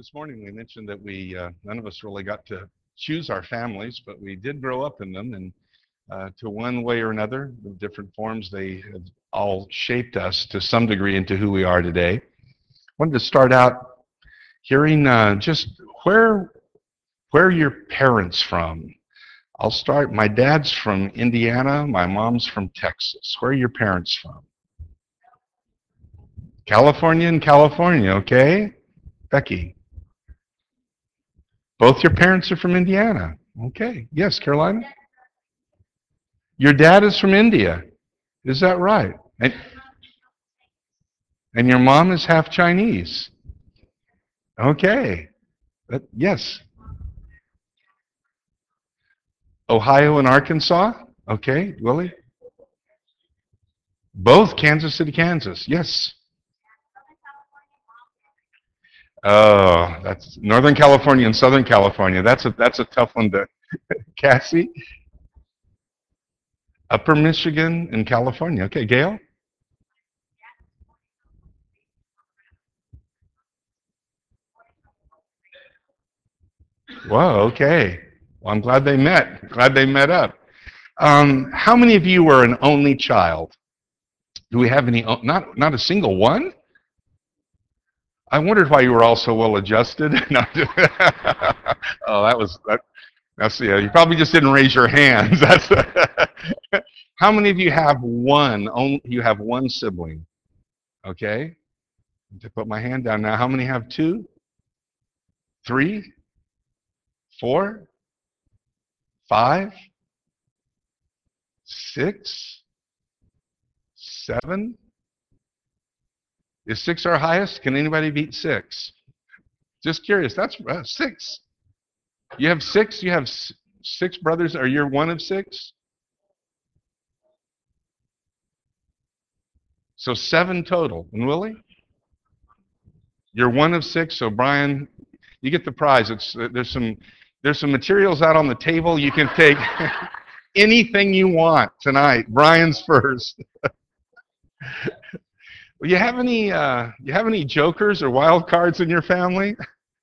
This morning we mentioned that we none of us really got to choose our families, but we did grow up in them, and to one way or another, the different forms, they have all shaped us to some degree into who we are today. I wanted to start out hearing just where where are your parents from? I'll start. My dad's from Indiana. My mom's from Texas. Where are your parents from? California and California. Okay, Becky. Both your parents are from Indiana. Okay. Yes, Carolina? Your dad is from India. Is that right? And your mom is half Chinese. Okay. Yes. Ohio and Arkansas? Okay. Willie? Both Kansas City, Kansas. Yes. Oh, that's Northern California and Southern California. That's a tough one to Cassie. Upper Michigan and California. Okay, Gail? Whoa, okay. Well, I'm glad they met. Glad they met up. How many of you were an only child? Do we have any? Not a single one? I wondered why you were all so well adjusted. No. Oh, that was that. That's yeah. You probably just didn't raise your hands. That's. How many of you have one? Only you have one sibling. Okay. To put my hand down now. How many have two? Three? Four? Five? Six? Seven? Is six our highest? Can anybody beat six? Just curious. That's six. You have six. You have six brothers. Are you one of six? So seven total. And Willie, you're one of six. So Brian, you get the prize. It's there's some materials out on the table. You can take anything you want tonight. Brian's first. You have any jokers or wild cards in your family?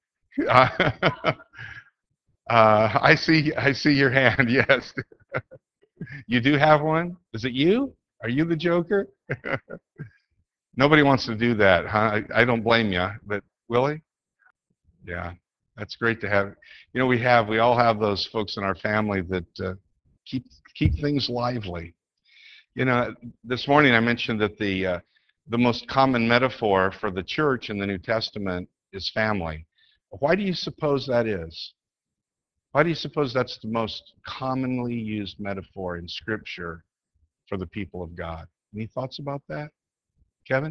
I see your hand. Yes, you do have one. Is it you? Are you the joker? Nobody wants to do that, huh? I don't blame you. But Willie, yeah, that's great to have. We all have those folks in our family that keep keep things lively. You know, this morning I mentioned that the most common metaphor for the church in the New Testament is family. Why do you suppose that is? Why do you suppose that's the most commonly used metaphor in Scripture for the people of God? Any thoughts about that, Kevin?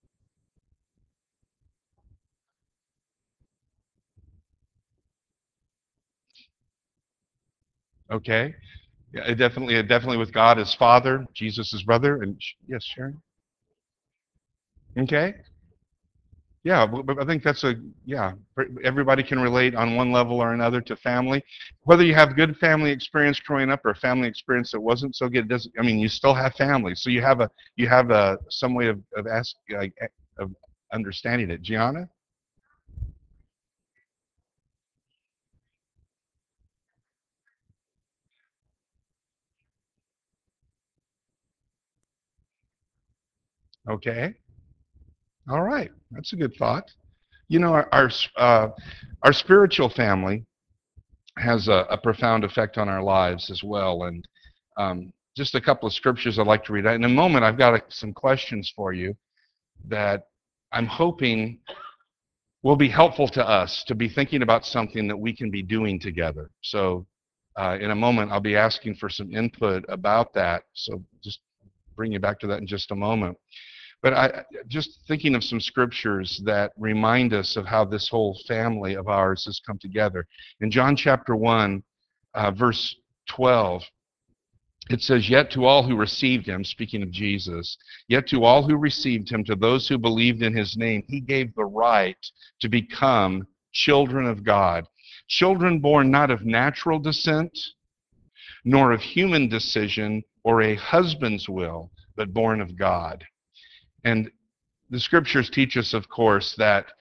Okay. Yeah, it definitely with God as Father, Jesus as brother, and yes, Sharon. Okay. Yeah, but I think that's yeah. Everybody can relate on one level or another to family. Whether you have good family experience growing up or family experience that wasn't so good, it doesn't. I mean, you still have family, so you have a some way of of understanding it. Gianna. Okay. All right. That's a good thought. Our spiritual family has a profound effect on our lives as well. And just a couple of scriptures I'd like to read. In a moment, I've got some questions for you that I'm hoping will be helpful to us to be thinking about something that we can be doing together. So in a moment, I'll be asking for some input about that. So just bring you back to that in just a moment. But just thinking of some scriptures that remind us of how this whole family of ours has come together. In John chapter 1, verse 12, it says, "Yet to all who received him," speaking of Jesus, "yet to all who received him, to those who believed in his name, he gave the right to become children of God. Children born not of natural descent, nor of human decision or a husband's will, but born of God." And the scriptures teach us, of course, that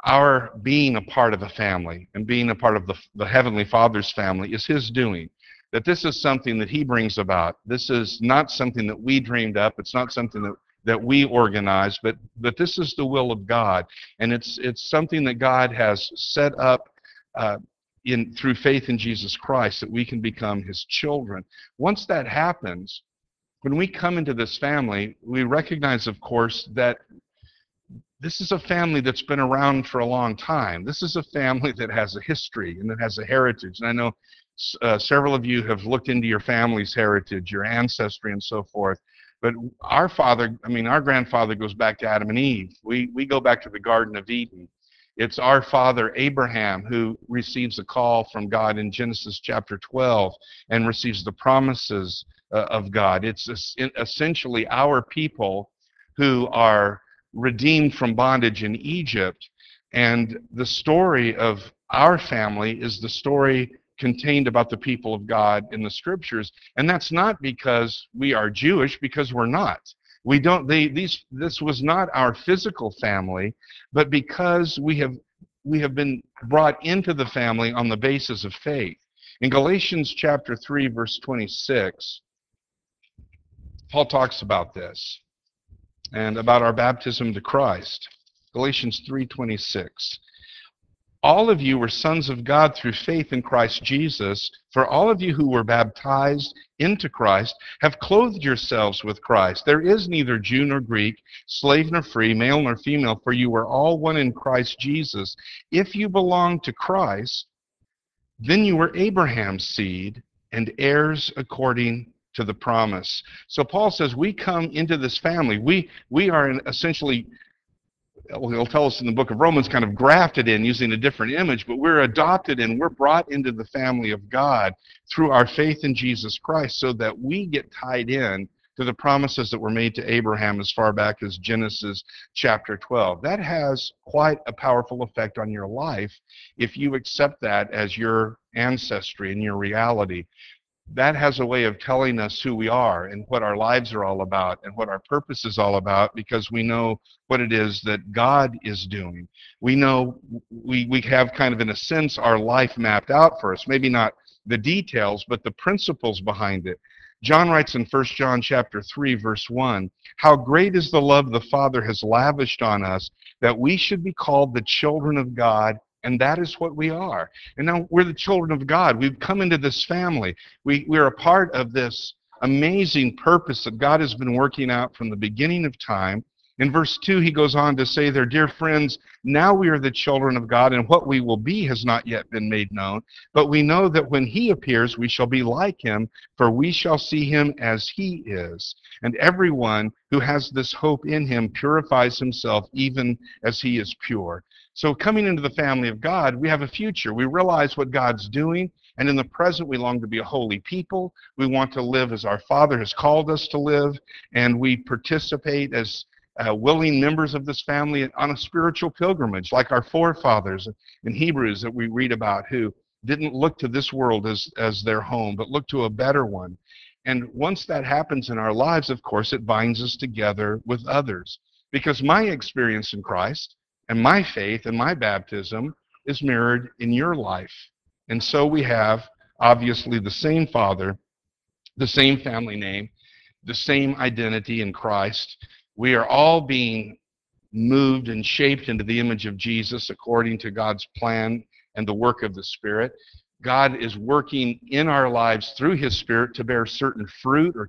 our being a part of a family and being a part of the Heavenly Father's family is His doing. That this is something that He brings about. This is not something that we dreamed up. It's not something that we organized, but this is the will of God. And it's something that God has set up uh, through faith in Jesus Christ, that we can become His children. Once that happens, when we come into this family, we recognize, of course, that this is a family that's been around for a long time. This is a family that has a history and that has a heritage. And I know several of you have looked into your family's heritage, your ancestry, and so forth. But our grandfather goes back to Adam and Eve. We go back to the Garden of Eden. It's our father Abraham who receives a call from God in Genesis chapter 12 and receives the promises of God. It's essentially our people who are redeemed from bondage in Egypt. And the story of our family is the story contained about the people of God in the scriptures. And that's not because we are Jewish, because we're not. We don't, this was not our physical family, but because we have been brought into the family on the basis of faith. In Galatians chapter 3, verse 26, Paul talks about this and about our baptism to Christ. Galatians 3:26. All of you were sons of God through faith in Christ Jesus, for all of you who were baptized into Christ have clothed yourselves with Christ. There is neither Jew nor Greek, slave nor free, male nor female, for you are all one in Christ Jesus. If you belong to Christ, then you were Abraham's seed and heirs according to the promise. So Paul says we come into this family. We are essentially, he'll tell us in the book of Romans, kind of grafted in using a different image, but we're adopted and we're brought into the family of God through our faith in Jesus Christ, so that we get tied in to the promises that were made to Abraham as far back as Genesis chapter 12. That has quite a powerful effect on your life if you accept that as your ancestry and your reality. That has a way of telling us who we are and what our lives are all about and what our purpose is all about, because we know what it is that God is doing. We know we have kind of, in a sense, our life mapped out for us. Maybe not the details, but the principles behind it. John writes in 1 John chapter 3, verse 1, "How great is the love the Father has lavished on us, that we should be called the children of God, and that is what we are." And now we're the children of God. We've come into this family. We're a part of this amazing purpose that God has been working out from the beginning of time. In verse 2, he goes on to say there, "Dear friends, now we are the children of God, and what we will be has not yet been made known. But we know that when he appears, we shall be like him, for we shall see him as he is. And everyone who has this hope in him purifies himself even as he is pure." So coming into the family of God, we have a future. We realize what God's doing, and in the present, we long to be a holy people. We want to live as our Father has called us to live, and we participate as willing members of this family on a spiritual pilgrimage, like our forefathers in Hebrews that we read about, who didn't look to this world as their home, but looked to a better one. And once that happens in our lives, of course, it binds us together with others. Because my experience in Christ and my faith and my baptism is mirrored in your life. And so we have, obviously, the same Father, the same family name, the same identity in Christ. We are all being moved and shaped into the image of Jesus according to God's plan and the work of the Spirit. God is working in our lives through His Spirit to bear certain fruit or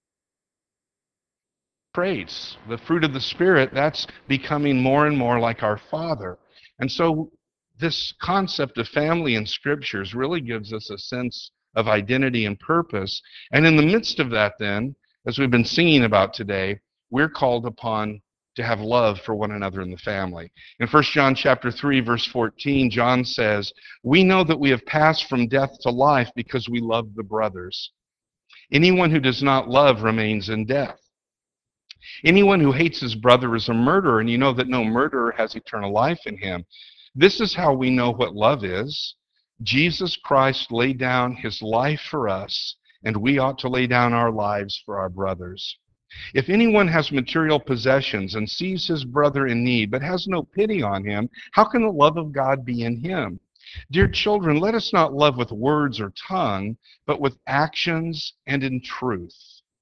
traits. The fruit of the Spirit, that's becoming more and more like our Father. And so this concept of family in Scriptures really gives us a sense of identity and purpose. And in the midst of that, then, as we've been singing about today, we're called upon to have love for one another in the family. In 1 John chapter 3, verse 14, John says, "We know that we have passed from death to life because we love the brothers. Anyone who does not love remains in death. Anyone who hates his brother is a murderer, and you know that no murderer has eternal life in him. This is how we know what love is. Jesus Christ laid down his life for us, and we ought to lay down our lives for our brothers." If anyone has material possessions and sees his brother in need, but has no pity on him, how can the love of God be in him? Dear children, let us not love with words or tongue, but with actions and in truth.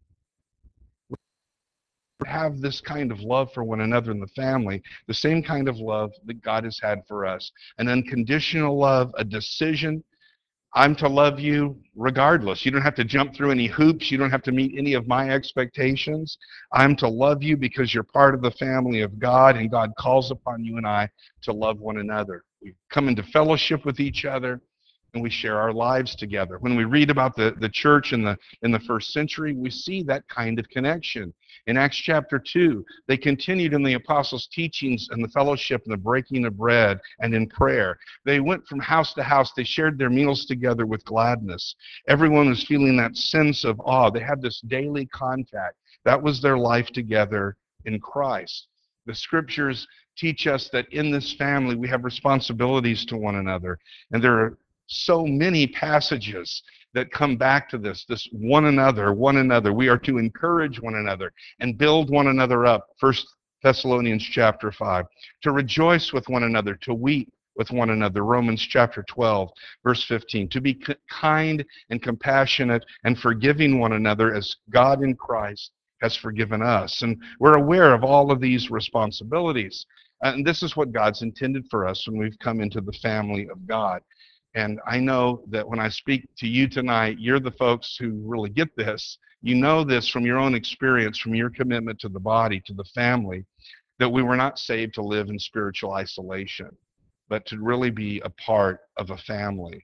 Have this kind of love for one another in the family, the same kind of love that God has had for us. An unconditional love, a decision. I'm to love you regardless. You don't have to jump through any hoops. You don't have to meet any of my expectations. I'm to love you because you're part of the family of God, and God calls upon you and I to love one another. We come into fellowship with each other, and we share our lives together. When we read about the church in the first century, we see that kind of connection. In Acts chapter 2, they continued in the apostles' teachings and the fellowship and the breaking of bread and in prayer. They went from house to house. They shared their meals together with gladness. Everyone was feeling that sense of awe. They had this daily contact. That was their life together in Christ. The scriptures teach us that in this family we have responsibilities to one another. And there are so many passages that come back to this one another, one another. We are to encourage one another and build one another up. 1 Thessalonians chapter 5. To rejoice with one another, to weep with one another. Romans chapter 12, verse 15. To be kind and compassionate and forgiving one another as God in Christ has forgiven us. And we're aware of all of these responsibilities. And this is what God's intended for us when we've come into the family of God. And I know that when I speak to you tonight, you're the folks who really get this. You know this from your own experience, from your commitment to the body, to the family, that we were not saved to live in spiritual isolation, but to really be a part of a family.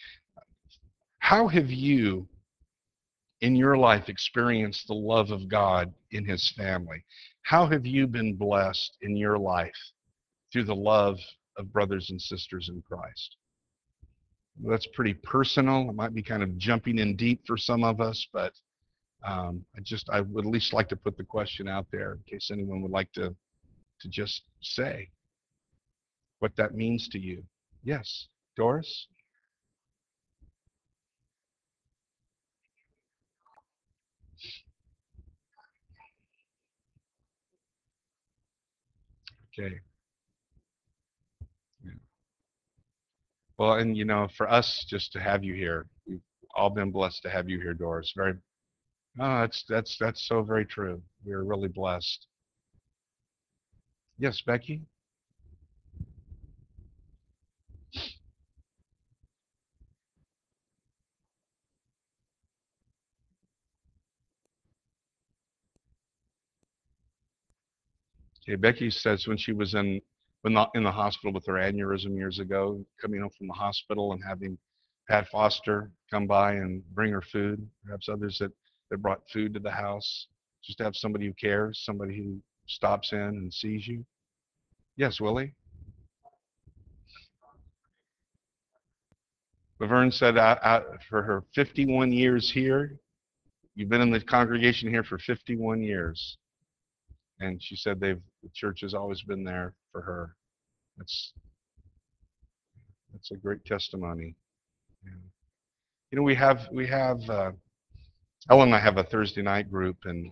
How have you, in your life, experienced the love of God in his family? How have you been blessed in your life through the love of brothers and sisters in Christ? Well, that's pretty personal. It might be kind of jumping in deep for some of us, but I would at least like to put the question out there in case anyone would like to just say what that means to you. Yes, Doris? Okay. Yeah. Well, and for us just to have you here, we've all been blessed to have you here, Doris. Very, oh, that's so very true. We're really blessed. Yes, Becky? Okay, Becky says when she was when not in the hospital with her aneurysm years ago, coming home from the hospital and having Pat Foster come by and bring her food, perhaps others that brought food to the house, just to have somebody who cares, somebody who stops in and sees you. Yes, Willie? Laverne said for her 51 years here, you've been in the congregation here for 51 years. And she said the church has always been there for her. That's that's a great testimony. Yeah. We have Ellen and I have a Thursday night group, and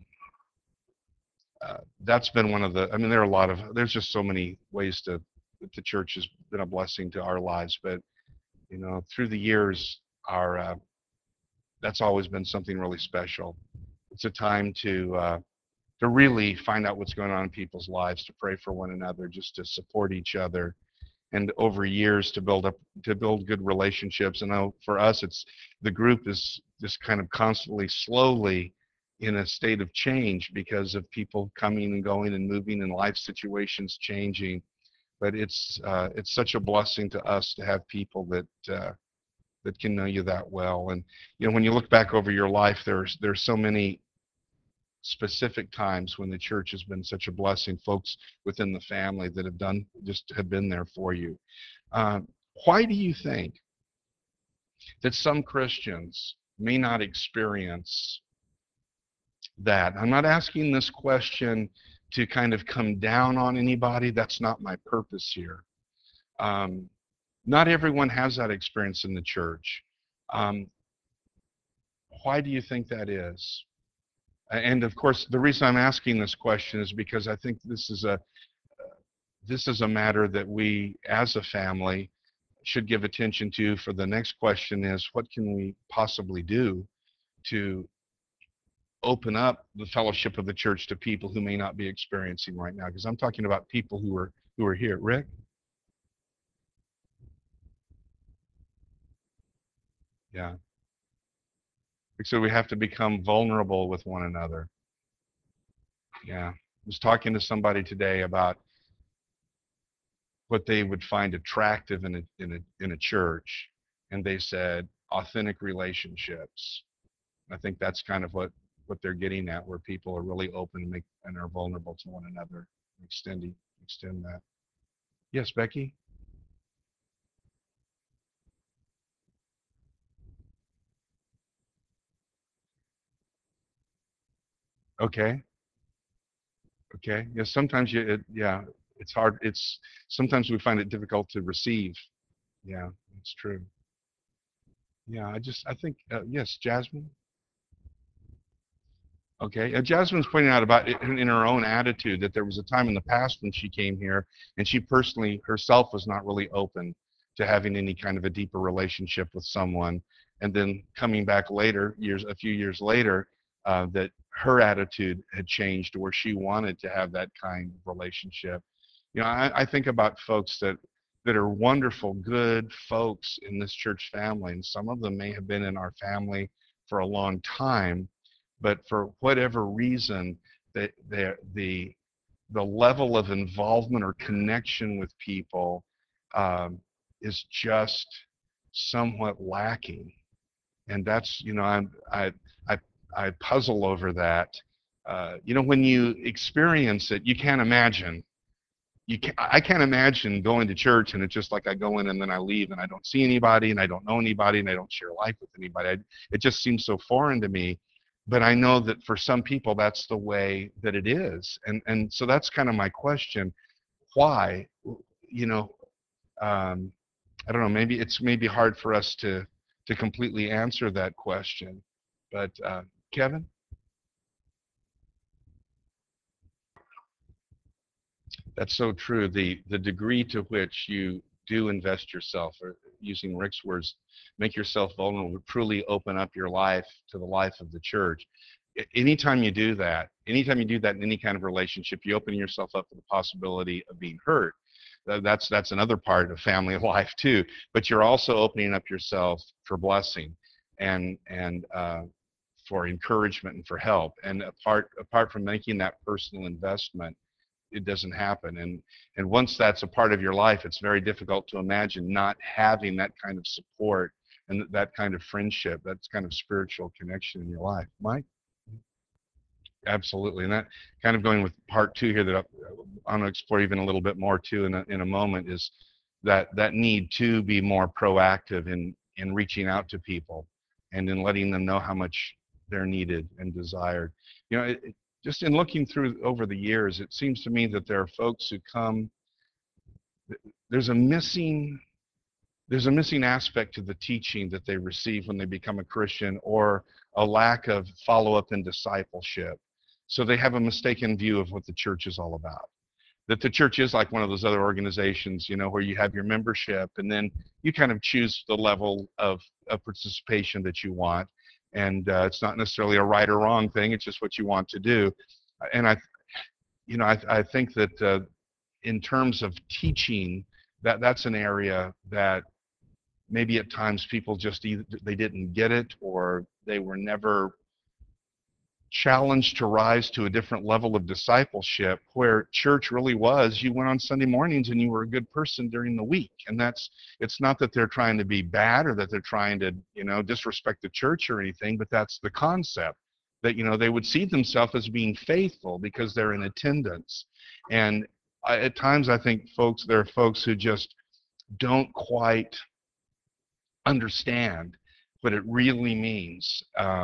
that's been one of the. I mean, there are a lot of. There's just so many ways that the church has been a blessing to our lives, but through the years, our that's always been something really special. It's a time to really find out what's going on in people's lives, to pray for one another, just to support each other, and over years to build good relationships. And now for us, it's the group is just kind of constantly, slowly in a state of change because of people coming and going and moving and life situations changing. But it's such a blessing to us to have people that can know you that well. And when you look back over your life, there's so many specific times when the church has been such a blessing, folks within the family that have been there for you. Uh, why do you think that some Christians may not experience that? I'm not asking this question to kind of come down on anybody. That's not my purpose here. Um, not everyone has that experience in the church. Um, why do you think that is? And of course, the reason I'm asking this question is because I think this is a matter that we, as a family, should give attention to. For the next question is, what can we possibly do to open up the fellowship of the church to people who may not be experiencing right now? Because I'm talking about people who are here. Rick? Yeah. So we have to become vulnerable with one another. Yeah. I was talking to somebody today about what they would find attractive in a church, and they said authentic relationships. I think that's kind of what they're getting at, where people are really open and are vulnerable to one another, extend that. Yes, Becky. Okay. Okay. Yeah. Sometimes yeah, it's hard. It's sometimes we find it difficult to receive. Yeah, that's true. Yeah. I think yes, Jasmine. Okay. Jasmine's pointing out about it in her own attitude that there was a time in the past when she came here and she personally herself was not really open to having any kind of a deeper relationship with someone. And then coming back later, a few years later, that her attitude had changed to where she wanted to have that kind of relationship. I think about folks that are wonderful, good folks in this church family, and some of them may have been in our family for a long time, but for whatever reason, the the level of involvement or connection with people um, is just somewhat lacking, and that's I I puzzle over that. When you experience it, you can't imagine. I can't imagine going to church and it's just like I go in and then I leave and I don't see anybody and I don't know anybody and I don't share life with anybody. It just seems so foreign to me. But I know that for some people that's the way that it is, and so that's kind of my question. Why? You know, um, I don't know. Maybe it's maybe hard for us to completely answer that question. But Kevin? That's so true. The degree to which you do invest yourself, or using Rick's words, make yourself vulnerable, truly open up your life to the life of the church. Anytime you do that in any kind of relationship, you open yourself up to the possibility of being hurt. That's another part of family life too. But you're also opening up yourself for blessing and for encouragement and for help. And apart from making that personal investment, it doesn't happen. And once that's a part of your life, it's very difficult to imagine not having that kind of support and that kind of friendship, that kind of spiritual connection in your life. Mike? Absolutely. And that kind of going with part two here that I'm going to explore even a little bit more too in a moment is that need to be more proactive in reaching out to people and in letting them know how much they're needed and desired. Just in looking through over the years, it seems to me that there are folks who come, there's a missing there's a missing aspect to the teaching that they receive when they become a Christian, or a lack of follow-up and discipleship. So they have a mistaken view of what the church is all about. That the church is like one of those other organizations, where you have your membership and then you kind of choose the level of participation that you want. And it's not necessarily a right or wrong thing. It's just what you want to do. And I think that in terms of teaching, that's an area that maybe at times people just either they didn't get it or they were never challenged to rise to a different level of discipleship, where church really was you went on Sunday mornings and you were a good person during the week. And it's not that they're trying to be bad or that they're trying to disrespect the church or anything, but that's the concept, that they would see themselves as being faithful because they're in attendance. And at times I think there are folks who just don't quite understand what it really means.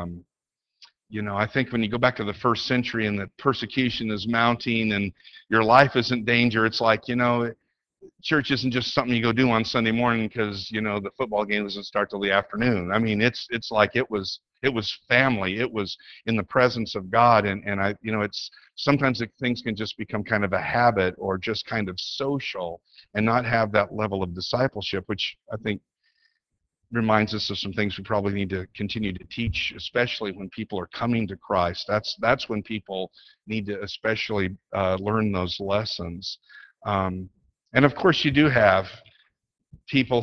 I think when you go back to the first century and the persecution is mounting and your life is in danger, it's like, church isn't just something you go do on Sunday morning because, the football game doesn't start till the afternoon. I mean, it's like it was It was family. It was in the presence of God. And I, it's sometimes things can just become kind of a habit or just kind of social and not have that level of discipleship, which I think reminds us of some things we probably need to continue to teach, especially when people are coming to Christ. That's when people need to especially learn those lessons. And of course, you do have people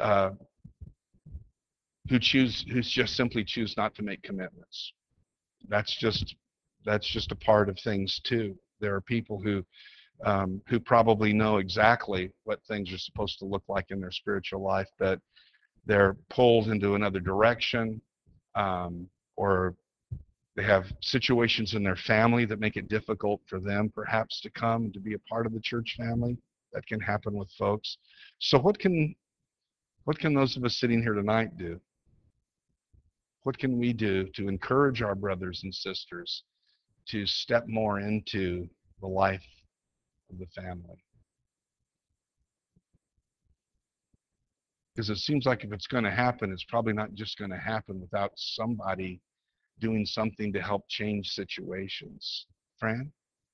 who just simply choose not to make commitments. That's just a part of things too. There are people who probably know exactly what things are supposed to look like in their spiritual life, but they're pulled into another direction, or they have situations in their family that make it difficult for them perhaps to come and to be a part of the church family. That can happen with folks. So what can those of us sitting here tonight do? What can we do to encourage our brothers and sisters to step more into the life of the family? Because it seems like if it's going to happen, it's probably not just going to happen without somebody doing something to help change situations. Fran?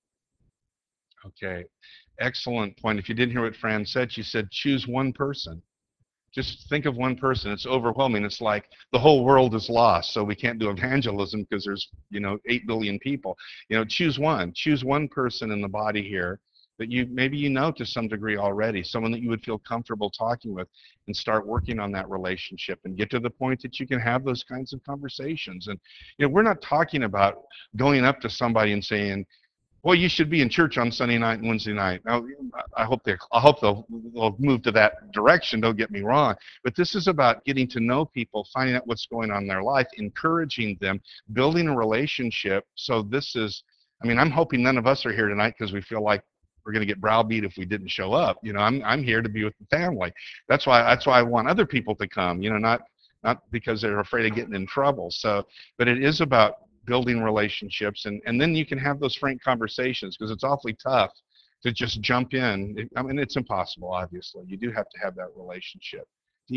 Okay. Excellent point. If you didn't hear what Fran said, she said choose one person. Just think of one person. It's overwhelming. It's like the whole world is lost, so we can't do evangelism because there's 8 billion people. Choose one. Choose one person in the body here that maybe to some degree already, someone that you would feel comfortable talking with, and start working on that relationship and get to the point that you can have those kinds of conversations. And we're not talking about going up to somebody and saying, well, you should be in church on Sunday night and Wednesday night. Now, I hope they'll move to that direction. Don't get me wrong, but this is about getting to know people, finding out what's going on in their life, encouraging them, building a relationship. So this is, I'm hoping none of us are here tonight because we feel like we're going to get browbeat if we didn't show up. I'm here to be with the family. That's why I want other people to come. Not because they're afraid of getting in trouble. So, but it is about building relationships, and then you can have those frank conversations, because it's awfully tough to just jump in. It's impossible, obviously. You do have to have that relationship.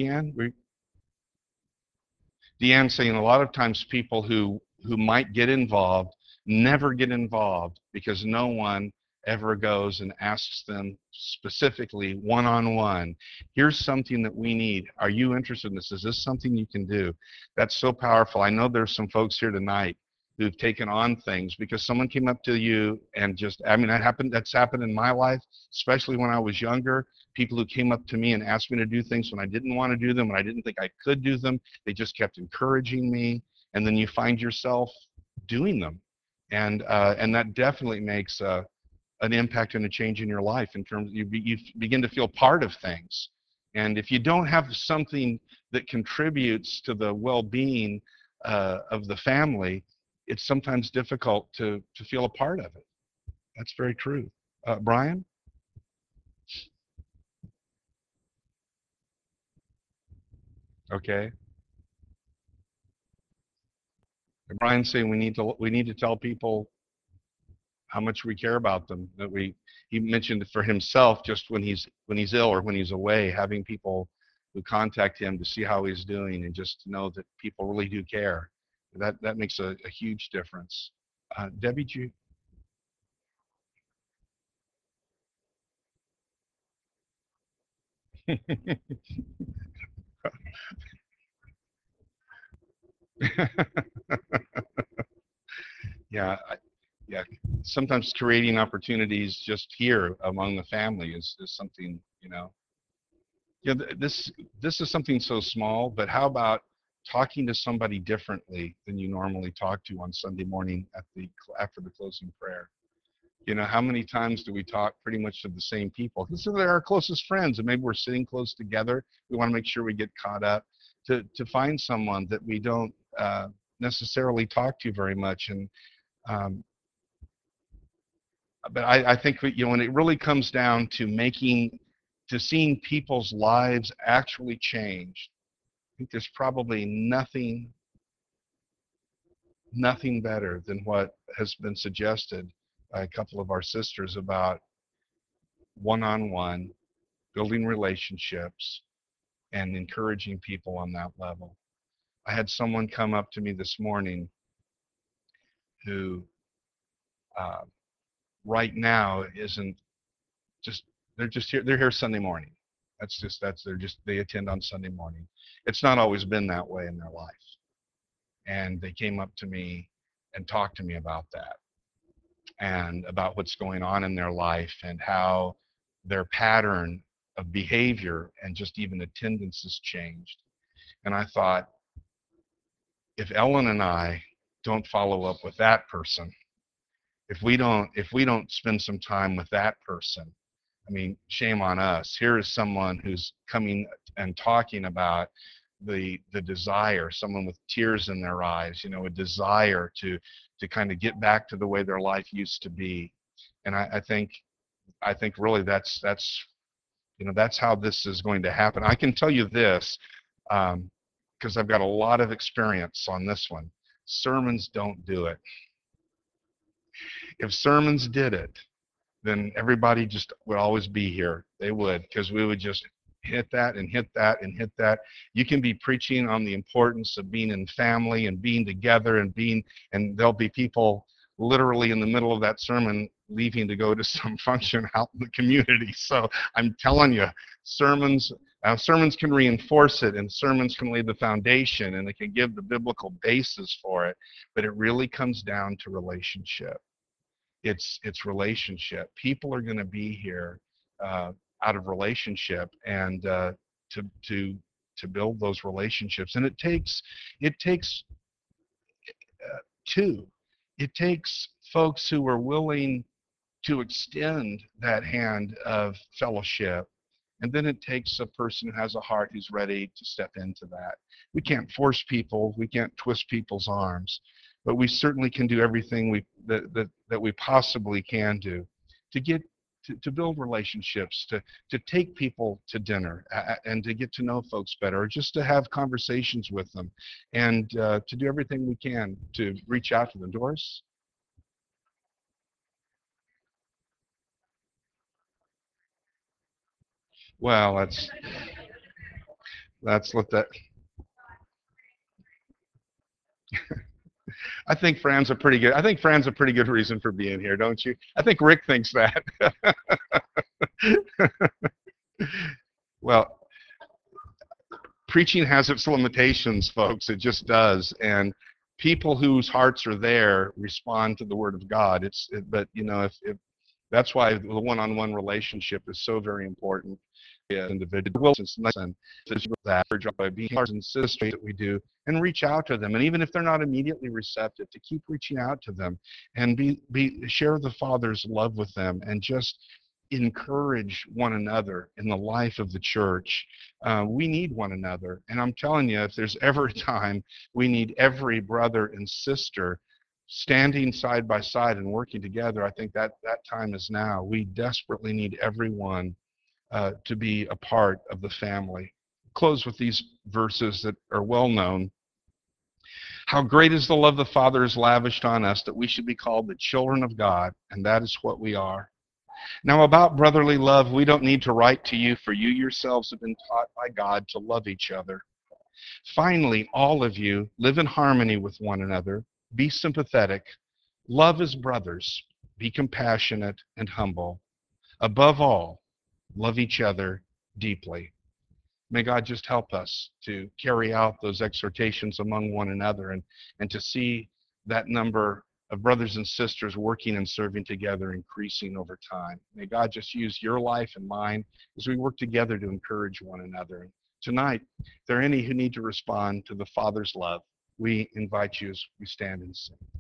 Deanne's saying a lot of times people who might get involved never get involved because no one ever goes and asks them specifically one-on-one, here's something that we need. Are you interested in this? Is this something you can do? That's so powerful. I know there's some folks here tonight who've taken on things because someone came up to you and just, that's happened in my life, especially when I was younger. People who came up to me and asked me to do things when I didn't want to do them, when I didn't think I could do them. They just kept encouraging me, and then you find yourself doing them. And that definitely makes an impact and a change in your life in terms of you begin to feel part of things. And if you don't have something that contributes to the well-being of the family, it's sometimes difficult to feel a part of it. That's very true. Brian? Okay. Brian's saying we need to tell people how much we care about them. He mentioned for himself, just when he's ill or when he's away, having people who contact him to see how he's doing and just to know that people really do care. That makes a huge difference. Debbie, do you? Yeah, yeah. Sometimes creating opportunities just here among the family is something, Yeah, this is something so small, but how about talking to somebody differently than you normally talk to on Sunday morning after the closing prayer? How many times do we talk pretty much to the same people? Because they're our closest friends, and maybe we're sitting close together. We want to make sure we get caught up to find someone that we don't necessarily talk to very much. And um, but I think when it really comes down to seeing people's lives actually change, I think there's probably nothing better than what has been suggested by a couple of our sisters about one-on-one, building relationships, and encouraging people on that level. I had someone come up to me this morning who uh, right now isn't just, they're just here, they're here Sunday morning. They attend on Sunday morning. It's not always been that way in their life. And they came up to me and talked to me about that and about what's going on in their life and how their pattern of behavior and just even attendance has changed. And I thought, if Ellen and I don't follow up with that person, if we don't spend some time with that person, I mean, shame on us. Here is someone who's coming and talking about the desire, someone with tears in their eyes, a desire to kind of get back to the way their life used to be. And I think really that's how this is going to happen. I can tell you this, because I've got a lot of experience on this one. Sermons don't do it. If sermons did it, then everybody just would always be here. They would, because we would just hit that and hit that and hit that. You can be preaching on the importance of being in family and being together and there'll be people literally in the middle of that sermon leaving to go to some function out in the community. So I'm telling you, sermons can reinforce it, and sermons can lay the foundation, and they can give the biblical basis for it, but it really comes down to relationship. It's relationship. People are going to be here out of relationship, and to build those relationships, and it takes two. It takes folks who are willing to extend that hand of fellowship, and then it takes a person who has a heart who's ready to step into that. We can't force people. We can't twist people's arms, but we certainly can do everything that we possibly can do to get to build relationships, to take people to dinner and to get to know folks better, or just to have conversations with them, and to do everything we can to reach out to them. Doris? Well, that's what that. I think Fran's a pretty good reason for being here, don't you? I think Rick thinks that. Well, preaching has its limitations, folks. It just does. And people whose hearts are there respond to the word of God. But if that's why the one-on-one relationship is so very important. Individuals and that by being brothers and sisters that we do, and reach out to them, and even if they're not immediately receptive, to keep reaching out to them and share the Father's love with them, and just encourage one another in the life of the church. We need one another, and I'm telling you, if there's ever a time we need every brother and sister standing side by side and working together, I think that time is now. We desperately need everyone to be a part of the family. Close with these verses that are well known. How great is the love the Father has lavished on us, that we should be called the children of God, and that is what we are. Now, about brotherly love, we don't need to write to you, for you yourselves have been taught by God to love each other. Finally, all of you live in harmony with one another, be sympathetic, love as brothers, be compassionate and humble. Above all, love each other deeply. May God just help us to carry out those exhortations among one another, and to see that number of brothers and sisters working and serving together increasing over time. May God just use your life and mine as we work together to encourage one another. Tonight, if there are any who need to respond to the Father's love, we invite you as we stand and sing.